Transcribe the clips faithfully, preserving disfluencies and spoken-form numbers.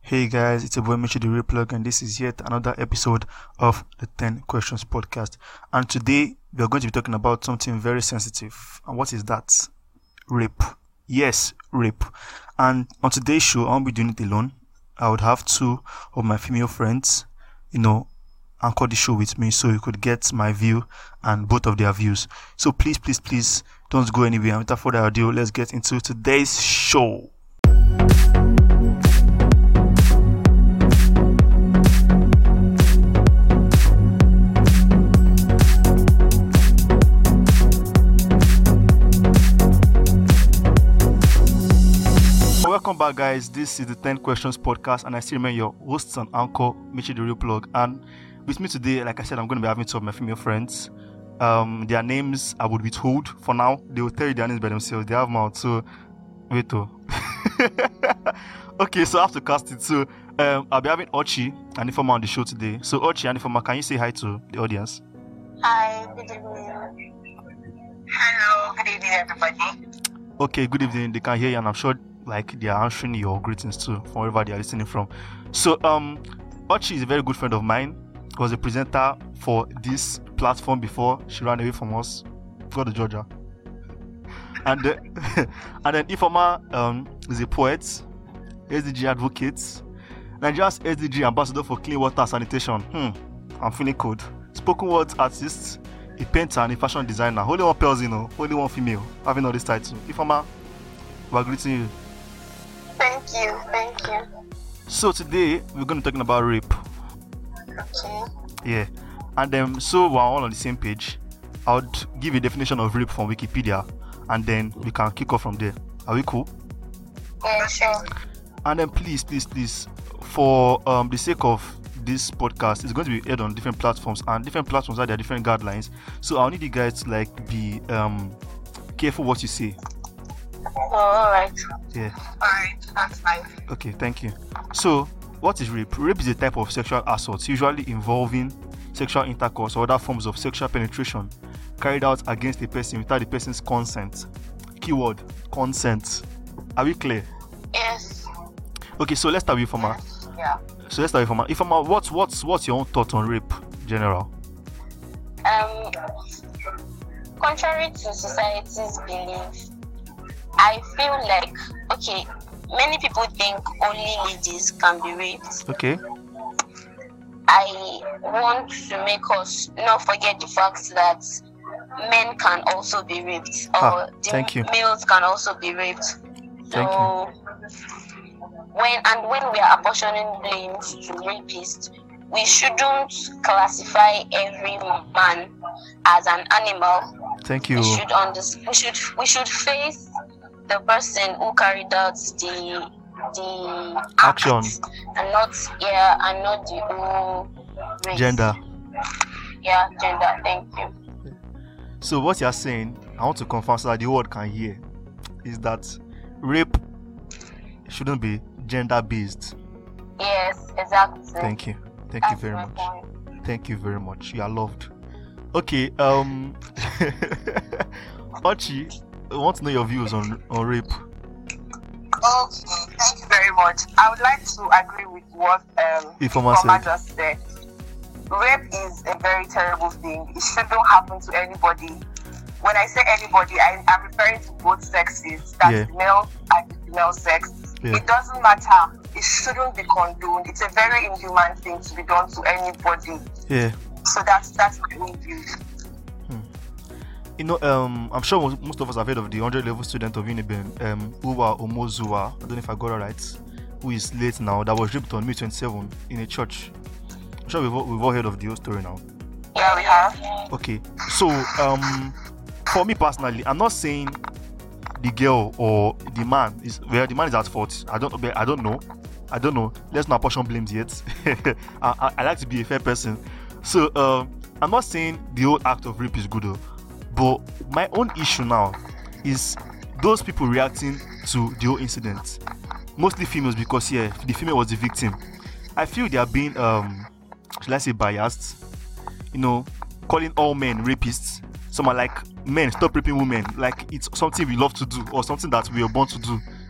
Hey guys, it's a boy Mitchell the Replug, and this is yet another episode of the ten Questions Podcast. And today we are going to be talking about something very sensitive. And what is that? Rape. Yes, rape. And on today's show, I won't be doing it alone. I would have two of my female friends, you know, anchor the show with me so you could get my view and both of their views. So please, please, please don't go anywhere. And without further ado, let's get into today's show. Welcome back, guys. This is the ten Questions Podcast, and I still remain your hosts and anchor, Mitchell the Real Plug. And with me today, like I said, I'm going to be having two of my female friends. Um, their names I would withhold for now. They will tell you their names by themselves. They have mouth, so wait. Oh. Okay, so I have to cast it. So um, I'll be having Ochi and Ifoma on the show today. So Ochi and Ifoma, can you say hi to the audience? Hi, good evening. Hello, good evening, everybody. Okay, good evening. They can hear you, and I'm sure like they are answering your greetings too from wherever they are listening from. So um Ochi is a very good friend of mine. Was a presenter for this platform before she ran away from us. Go to Georgia. And then, and then Ifoma um is a poet, S D G advocate, Nigeria's S D G ambassador for clean water sanitation. Hmm, I'm feeling cold. Spoken word artist, a painter and a fashion designer. Only one person, you know, only one female having all this title. Ifoma, we're greeting you. Thank you, thank you. So today we're going to be talking about rape. Okay. Yeah, and um, so we're all on the same page. I would give a definition of rape from Wikipedia, and then we can kick off from there. Are we cool? Yeah, sure. And then please, please, please, for um the sake of this podcast, it's going to be aired on different platforms, and different platforms have their different guidelines. So I'll need you guys to like be um careful what you say. Oh, all right. Yeah. All right, that's fine. Okay, thank you. So, what is rape? Rape is a type of sexual assault, usually involving sexual intercourse or other forms of sexual penetration carried out against a person without the person's consent. Keyword, consent. Are we clear? Yes. Okay, so let's start with Ifoma. Yes. Yeah. So let's start with Ifoma. Ifoma, what's, what's, what's your own thought on rape, general? Um, contrary to society's belief, I feel like, okay, many people think only ladies can be raped. Okay. I want to make us not forget the fact that men can also be raped, or Ah, the thank you. males can also be raped. Thank so when and when we are apportioning blames to rapists, we shouldn't classify every man as an animal. Thank you. We should understand. We should we should face the person who carried out the the Action. act, and not yeah, and not the whole race. Gender. Yeah, gender. Thank you. So what you're saying, I want to confirm so that the world can hear, is that rape shouldn't be gender-based. Yes, exactly. Thank you. Thank That's you very my much. point. Thank you very much. You are loved. Okay, um Ochi, I want to know your views on, on rape. Okay, thank you very much. I would like to agree with what um Ifoma Ifoma said. just said. Rape is a very terrible thing. It shouldn't happen to anybody. When I say anybody, I am referring to both sexes, that's Yeah. the male and the female sex. Yeah. It doesn't matter. It shouldn't be condoned. It's a very inhuman thing to be done to anybody. Yeah. So that's that's my own view. You know, um, I'm sure most, most of us have heard of the one hundred level student of Uniben, um, Uwa Omozua, I don't know if I got it right, who is late now, that was raped on May twenty-seventh in a church. I'm sure we've all, we've all heard of the whole story now. Yeah, we have. Okay, so um, for me personally, I'm not saying the girl or the man is well, the man is at fault. I don't, I don't know, I don't know. Let's not portion blames yet. I, I, I like to be a fair person, so um, I'm not saying the whole act of rape is good though. But my own issue now is those people reacting to the whole incident, mostly females, because yeah, the female was the victim. I feel they are being, um, should I say, biased. You know, calling all men rapists. Some are like, men, stop raping women. Like it's something we love to do or something that we are born to do.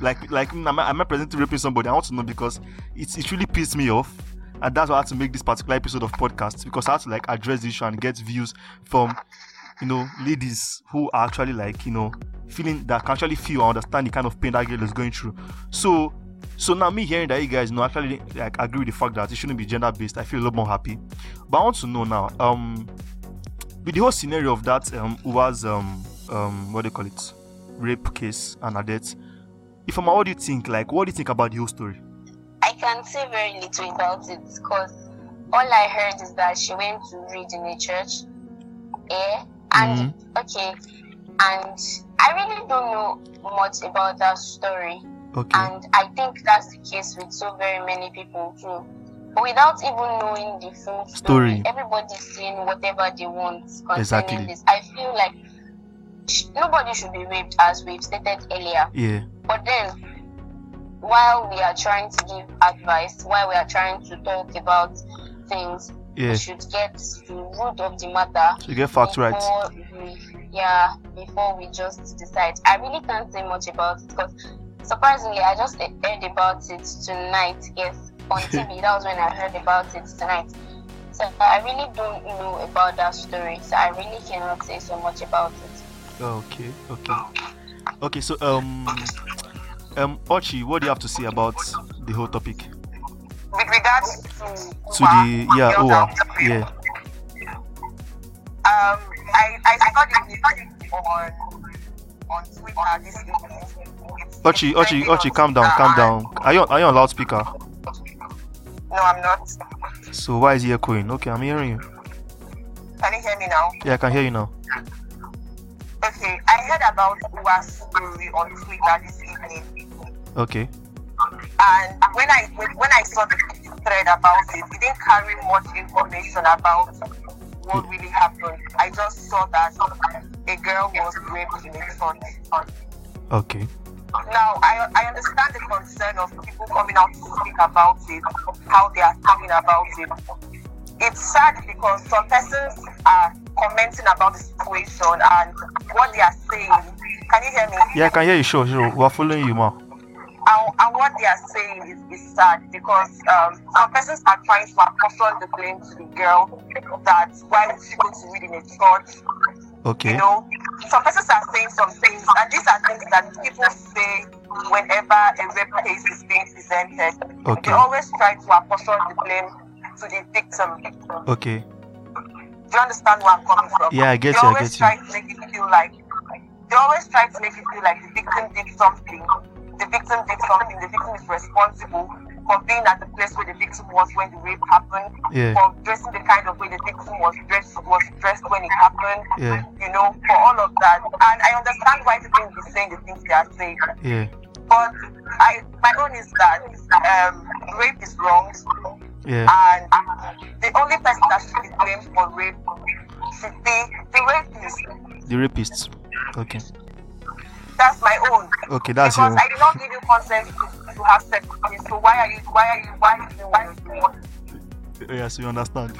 like like am I, am I presently raping somebody? I want to know because it's it really pissed me off. And that's why I had to make this particular episode of podcast, because I had to like address the issue and get views from, you know, ladies who are actually like, you know, feeling that can actually feel or understand the kind of pain that girl is going through. So so now me hearing that you guys, you know, actually like agree with the fact that it shouldn't be gender based, I feel a lot more happy. But I want to know now, um with the whole scenario of that um Uwa's um um what do you call it, rape case and her death, if I'm what do you think? Like, what do you think about the whole story? I can say very little about it because all I heard is that she went to read in a church. Yeah, and Mm-hmm. okay, and I really don't know much about that story, Okay. and I think that's the case with so very many people too. But without even knowing the full story, Story. everybody's saying whatever they want concerning Exactly. this. I feel like sh- nobody should be raped, as we've stated earlier. Yeah. But then, while we are trying to give advice, while we are trying to talk about things, Yeah. we should get to the root of the matter. So you get facts right. before we, yeah, before we just decide. I really can't say much about it because surprisingly, I just he- heard about it tonight. Yes, on T V. That was when I heard about it tonight. So I really don't know about that story. So I really cannot say so much about it. Okay. Okay. Okay. So um um Ochi, what do you have to say about the whole topic? With regards to To the yeah, girls Uwa. out there, Yeah. Um, I I saw the video on on Twitter this evening. It's- Ochi, it's Ochi, trending Ochi, on calm down, Twitter, calm and- down. Are you on, are you on loudspeaker? No, I'm not. So why is he echoing? Okay, I'm hearing you. Can you hear me now? Yeah, I can hear you now. Okay, I heard about Uwa's story on Twitter this evening, Okay. and when I when, when I saw the thread about it, it didn't carry much information about what really happened. I just saw that a girl was raped in a church. Okay. Now, I, I understand the concern of people coming out to speak about it, how they are feeling about it. It's sad because some persons are commenting about the situation and what they are saying. Can you hear me? Yeah, I can hear you. Sure, sure. We're following you, ma. And, and what they are saying is, is sad because um, some persons are trying to apportion the blame to the girl that why would she go to read in a church? Okay. You know, some persons are saying some things, and these are things that people say whenever a rape case is being presented. Okay. They always try to apportion the blame to the victim. Okay. Do you understand where I'm coming from? Yeah, I get they you, I always get try you. to make it feel like they always try to make it feel like the victim did something. The victim did something. The victim is responsible for being at the place where the victim was when the rape happened. Yeah. For dressing the kind of way the victim was dressed was dressed when it happened. Yeah. You know, for all of that. And I understand why people will be saying the things they are saying. Yeah. But I, my own is that um, rape is wrong, Yeah. and the only person that should be blamed for rape should be the rapist. The rapists. Okay. That's my own. Okay, that's because your. I did not give you consent to, to have sex with me. So why are you? Why are you? Why are you? Why are you? Why are you? Yeah, so you understand.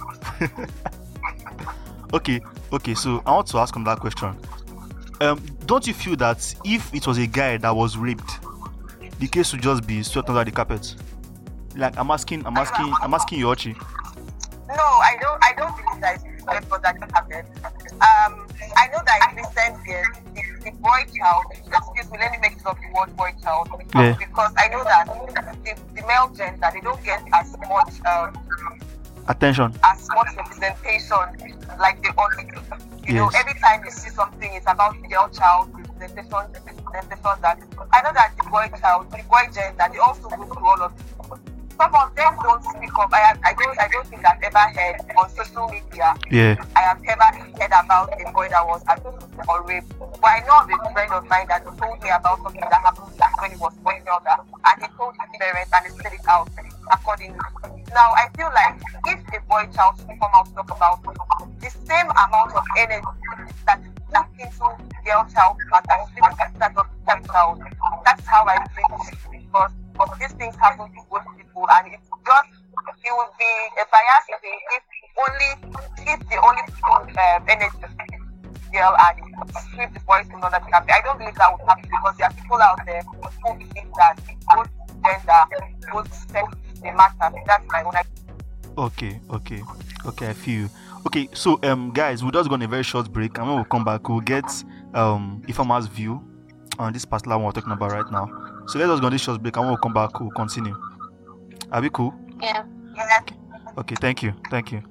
okay, okay. So I want to ask him that question. Um, don't you feel that if it was a guy that was raped, the case would just be swept under the carpet? Like I'm asking, I'm asking, I'm asking you, Ochi. No, I don't. I don't believe that it's correct for that to happen. Um, I know that in recent years, the, the boy child. Excuse me, let me make use of the word boy child Yeah. because I know that the, the male gender they don't get as much um, Attention. as much representation like they ought to. You know, Yes. every time you see something, it's about the girl child representation, representation that I know that the boy child, the boy gender, they also go through all of it. Some of them don't speak up. I have, I don't I don't think I've ever heard on social media. Yeah. I have ever heard about a boy that was abused or raped. But I know of a friend of mine that told me about something that happened back when he was boy younger, and he told his parents and they said it out accordingly. Now I feel like if a boy child should come out to talk about it, the same amount of energy that that into girl child matters, that of girl child. That's how I feel because of these things happen to both people, and it's just it would be a biased thing if only if the only people um, energy girl and sweep the boys in under the carpet. I don't believe that would happen because there are people out there who believe that both gender, both sex, they matter. That's my own idea. Okay, okay, okay. I feel you. Okay, so um, guys, we're just going on a very short break, and when we come back, we'll get um Ifeoma's view on this particular one we're talking about right now. So let us go on this short break, and when we come back, we'll continue. Are we cool? Yeah. Yeah. Okay. Okay. Thank you. Thank you.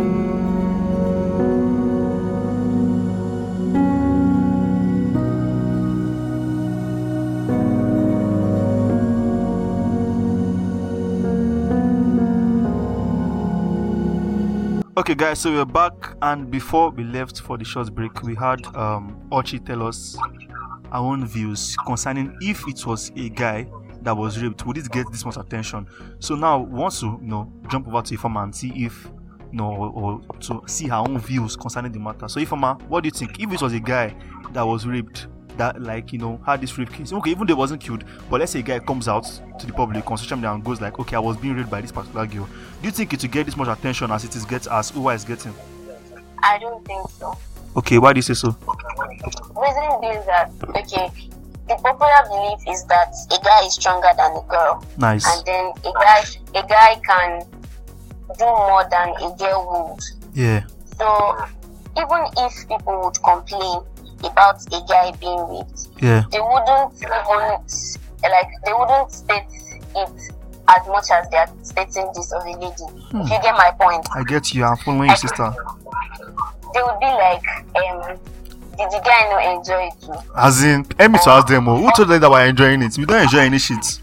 Okay, guys, so we're back, and before we left for the short break, we had um Ochi tell us our own views concerning if it was a guy that was raped, would it get this much attention? So now we want to, you know, jump over to Ifeoma and see if, you know, or, or to see her own views concerning the matter. So Ifeoma, what do you think? If it was a guy that was raped, that, like, you know, had this rape case, okay, even though he wasn't killed, but let's say a guy comes out to the public on social media and goes like, okay, I was being raped by this particular girl, do you think it will get this much attention as it is get as Uwa is getting? I don't think so. Okay, why do you say so? Reason being that, okay, the popular belief is that a guy is stronger than a girl. Nice. And then a guy a guy can do more than a girl would. Yeah. So even if people would complain about a guy being raped, Yeah. they wouldn't even like they wouldn't state it as much as they are stating this of a lady. Hmm. If you get my point. I get you. I'm following you, sister. They would be like, um, did the guy not enjoy it too? As in, let me to ask them, oh, who told them that we're enjoying it? We don't enjoy any shit.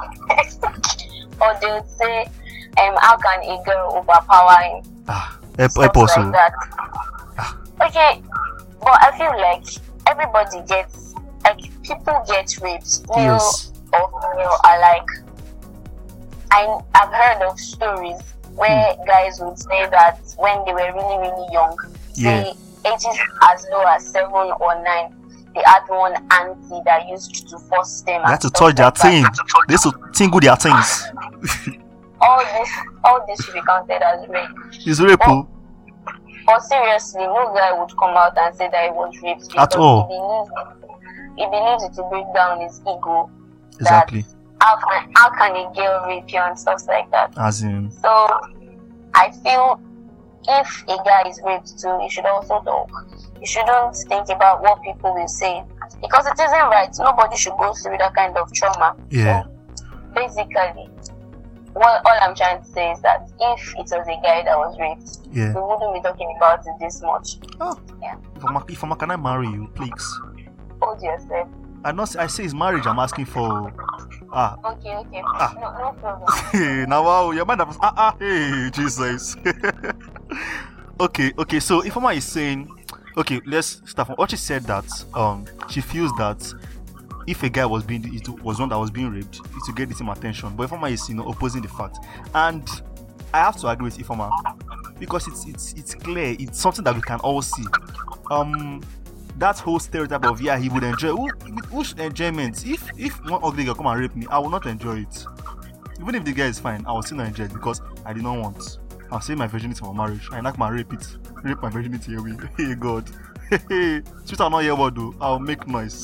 Or they would say, um, how can a girl overpower him? Ah, help, Stuff help us. like oh. that. Ah. Okay, but I feel like everybody gets, like, people get raped. Male Yes. or female are like, I, I've heard of stories where guys would say that when they were really, really young, Yeah. say ages as low as seven or nine, they had one auntie that used to force them. They and had to stuff touch their like that. thing. They used to tingle their things. All this, all this should be counted as rape. It's rape. oh. But seriously, no guy would come out and say that he was raped because At all. he believes, he believes it to break down his ego. Exactly. How can, how can a girl rape you and stuff like that? As in, So I feel if a guy is raped too, he should also talk. You shouldn't think about what people will say because it isn't right. Nobody should go through that kind of trauma. yeah. So basically, what all I'm trying to say is that if it was a guy that was raped, Yeah. we wouldn't be talking about it this much. Oh. Yeah. If I'm, if I'm, can I marry you, please? Hold yourself. I not. I say it's marriage. I'm asking for. Ah. Okay, okay. Ah. No, no problem. Hey, now wow, your man has ah ah. Hey, Jesus. okay, okay. So Ifeoma is saying, okay, let's start from what she said that um she feels that if a guy was being it was one that was being raped, it would get the same attention. But Ifeoma is, you know, opposing the fact, and I have to agree with Ifeoma because it's it's it's clear. It's something that we can all see. Um. That whole stereotype of yeah he would enjoy who, which enjoyment if if one ugly girl come and rape me, I will not enjoy it. Even if the guy is fine, I will still not enjoy it because I did not want. I'll save my virginity for marriage. I not my rape it, rape my virginity away. Hey God, hey, Twitter not hear what do. I'll make noise.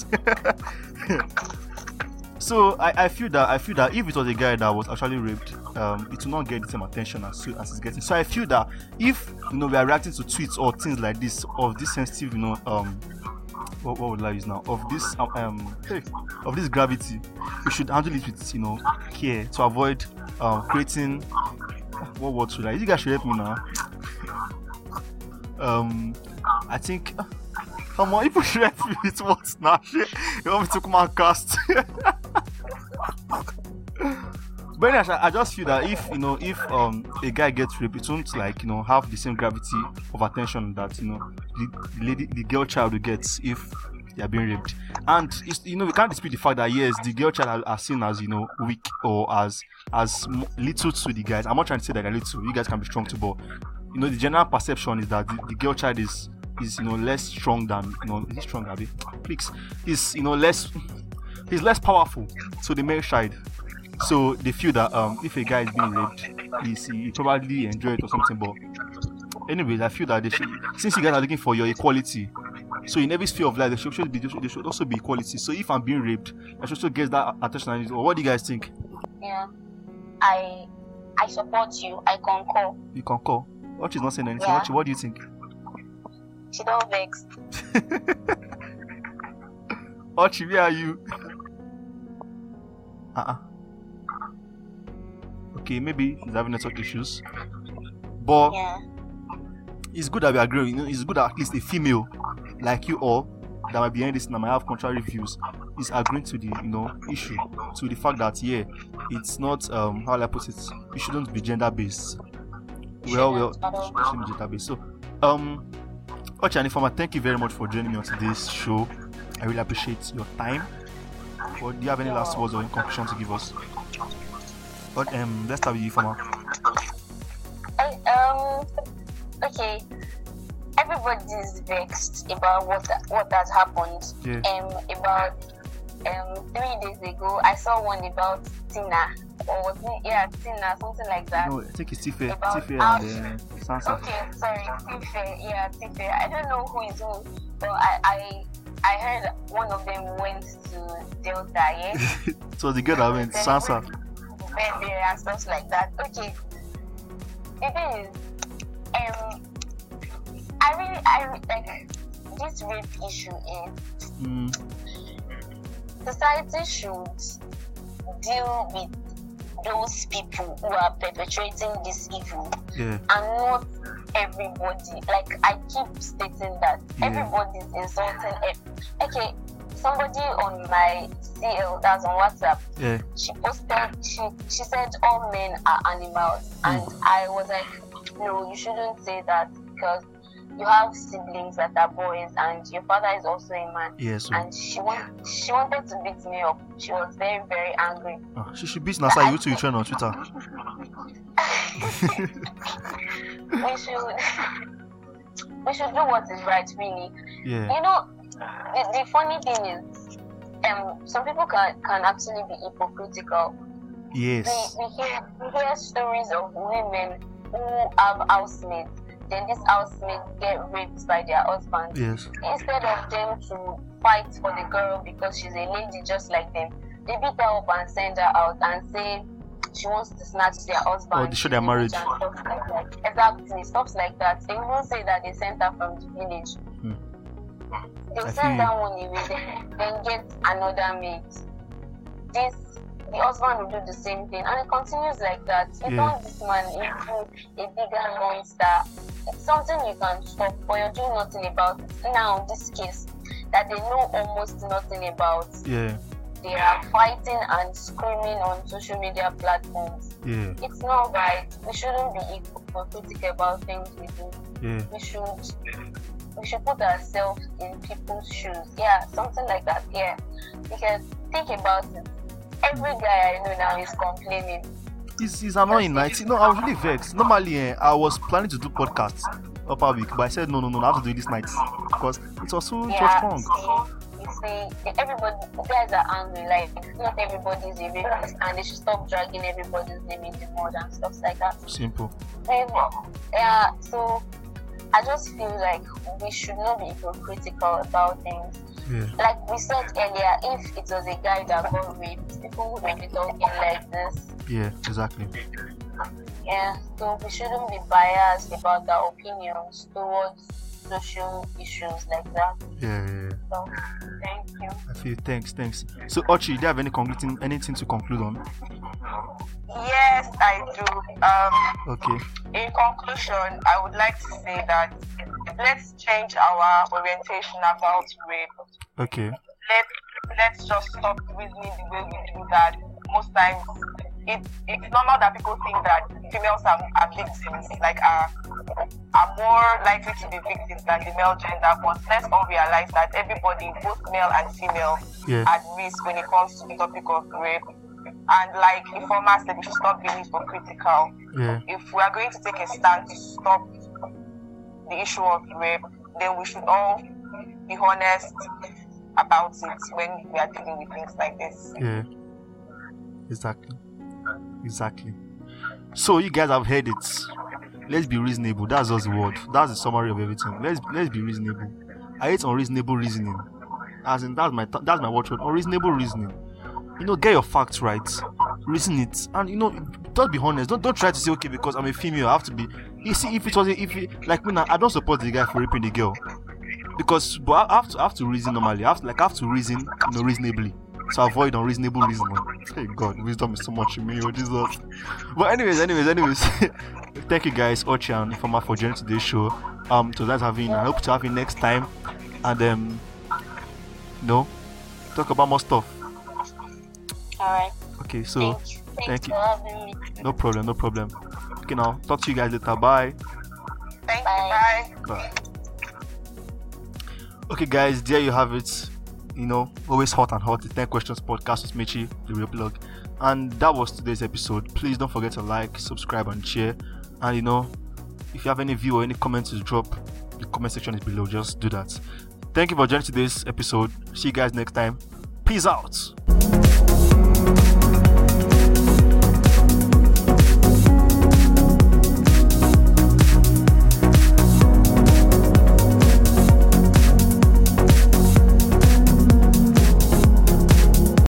So I, I feel that I feel that if it was a guy that was actually raped, um, it will not get the same attention as as it's getting. So I feel that if, you know, we are reacting to tweets or things like this of this sensitive, you know, um, what, what would I use now? Of this um, um hey, of this gravity, we should handle it with, you know, care to avoid um creating what word should I? You guys should help me now. um, I think. Come on, you should help me with what now? You want me to come and cast? But anyway, I just feel that if, you know, if um a guy gets raped, it won't, like, you know, have the same gravity of attention that, you know, the, the lady, the girl child will get if they are being raped. And it's, you know, we can't dispute the fact that yes, the girl child are, are seen as, you know, weak or as as little to the guys. I'm not trying to say that they're little. You guys can be strong too, but you know, the general perception is that the, the girl child is is you know less strong than, you know, is he strong, Abby? Please, is, you know, less. He's less powerful to the male child. So they feel that um if a guy is being raped, he's, he probably enjoy it or something. But anyways, I feel that they should, since you guys are looking for your equality, So in every sphere of life, there should, should be there should also be equality. So if I'm being raped, I should also get that attention. I need. Or what do you guys think? Yeah, I I support you. I concur. You concur. Ochi is not saying anything. Yeah. Ochi, what do you think? She don't vex. Ochi, where are you? Uh-uh. Okay, maybe she's having network issues. But Yeah. it's good that we agree. You know, it's good that at least a female like you all that might be hearing this and might have contrary views is agreeing to the you know issue, to the fact that yeah, it's not um how will I put it, it shouldn't be gender based. Well, well, Shouldn't at all. it shouldn't be gender based. So um Ochi and Ifeoma, thank you very much for joining me on today's show. I really appreciate your time. Or do you have any last words or in conclusion to give us? But um let's start with you, Ifeoma. I, um. Okay. Everybody's vexed about what what has happened. Yeah. Um. About um three days ago, I saw one about Tina, or was it yeah Tina, something like that. No, I think it's Tife, About Tife how- and uh, Sansa. Okay, sorry, Tife. Yeah, Tife. I don't know who is who, but I I I heard one of them went to Delta. Yeah. So the girl that went, Sansa. Went there and stuff like that. Okay. The thing is, um, I really, I re- like this rape issue is Mm, society should deal with those people who are perpetrating this evil yeah, and not everybody. Like I keep stating that Yeah. everybody is insulting. Ev- okay, somebody on my C L, that's on WhatsApp, yeah, she posted, she, she said all men are animals, and I was like, no, you shouldn't say that because you have siblings that are boys and your father is also a man. yeah. So And she want, she wanted to beat me up. She was very, very angry. uh, she should beat Nasa. You too, you trend on Twitter. We should we should do what is right, really. Yeah, You know, the, the funny thing is, um, some people can can actually be hypocritical. yes, We, we hear we hear stories of women who have housemaids. Then these housemates get raped by their husbands. yes, Instead of them to fight for the girl because she's a lady just like them, they beat her up and send her out and say she wants to snatch their husband. Or they show their marriage. And stuff like that. Exactly, stuff like that. They won't say that they sent her from the village. Hmm. They'll I send feel that one away, then, then get another mate. This the husband will do the same thing, and it continues like that. You Yeah. turn this man into a bigger monster. It's something you can stop, but you're doing nothing about it. Now, this case that they know almost nothing about, yeah, they are fighting and screaming on social media platforms. yeah, It's not right. We shouldn't be hypocritical about things we do. yeah, We should we should put ourselves in people's shoes. Yeah, something like that. Yeah, because think about it. Every guy I know now is complaining. It's, it's annoying, right? No, I was really vexed. Normally, eh, I was planning to do podcasts upper week, but I said no, no, no, I have to do it this night because it was so it was Yeah, strong. see, you see, everybody, guys are angry. Like, not everybody is a rapist, and they should stop dragging everybody's name in the mud and stuff like that. Simple. Then, yeah, so I just feel like we should not be hypocritical about things. Yeah, Like we said earlier, if it was a guy that got raped, people wouldn't be talking like this. yeah, exactly. Yeah, so we shouldn't be biased about our opinions towards social issues like that. Yeah, yeah, yeah. So, thank you. I feel thanks, thanks. So, Ochi, do you have any concluding anything to conclude on? Yes, I do. Um, Okay. in conclusion, I would like to say that let's change our orientation about rape. Okay. Let's let's just stop reasoning the way we do that. Most times, it, it's normal that people think that females are, are victims, like are are more likely to be victims than the male gender. But let's all realize that everybody, both male and female, Yeah. at risk when it comes to the topic of rape. And like Ifeoma said, we should stop being hypocritical. Yeah. If we are going to take a stand to stop the issue of rape, then we should all be honest about it when we are dealing with things like this. Yeah. Exactly. Exactly. So you guys have heard it. Let's be reasonable. That's just the word. That's the summary of everything. Let's let's be reasonable. I hate unreasonable reasoning. As in, that's my th- that's my watchword. Unreasonable reasoning. You know, get your facts right, reason it, and you know, don't be honest. Don't don't try to say, okay, because I'm a female, I have to be. You see, if it wasn't, if it, like me now, I don't support the guy for raping the girl, because but I have to I have to reason normally. I have to, like I have to reason, you know, reasonably. So avoid unreasonable reasoning. Thank God, wisdom is so much in me, oh Jesus. But anyways, anyways, anyways, thank you guys, Ochi and Ifeoma, for joining today's show. Um, so that's having. I hope to have you next time, and um, you know, talk about more stuff. Alright. Okay, so Thank you. thank Thanks you. for having me. No problem, no problem. Okay, now talk to you guys later. Bye. Thank Bye. you. Bye. Bye. Okay, guys, there you have it. You know, always hot and hot. The ten Questions Podcast with Michi, the real blog. And that was today's episode. Please don't forget to like, subscribe, and share. And you know, if you have any view or any comments to drop, the comment section is below. Just do that. Thank you for joining today's episode. See you guys next time. Peace out.